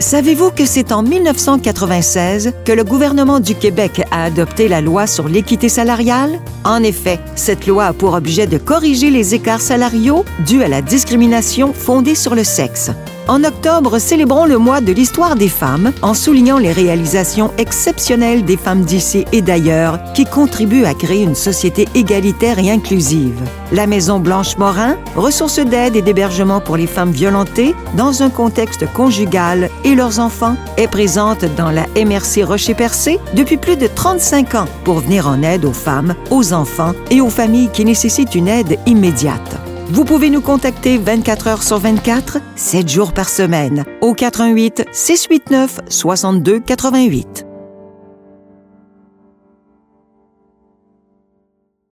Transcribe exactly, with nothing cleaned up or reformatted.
Savez-vous que c'est en mille neuf cent quatre-vingt-seize que le gouvernement du Québec a adopté la loi sur l'équité salariale? En effet, cette loi a pour objet de corriger les écarts salariaux dus à la discrimination fondée sur le sexe. En octobre, célébrons le mois de l'histoire des femmes en soulignant les réalisations exceptionnelles des femmes d'ici et d'ailleurs qui contribuent à créer une société égalitaire et inclusive. La Maison Blanche-Morin, ressource d'aide et d'hébergement pour les femmes violentées dans un contexte conjugal et leurs enfants, est présente dans la M R C Rocher-Percé depuis plus de trente-cinq ans pour venir en aide aux femmes, aux enfants et aux familles qui nécessitent une aide immédiate. Vous pouvez nous contacter vingt-quatre heures sur vingt-quatre, sept jours par semaine, au quatre un huit, six huit neuf, six deux huit huit.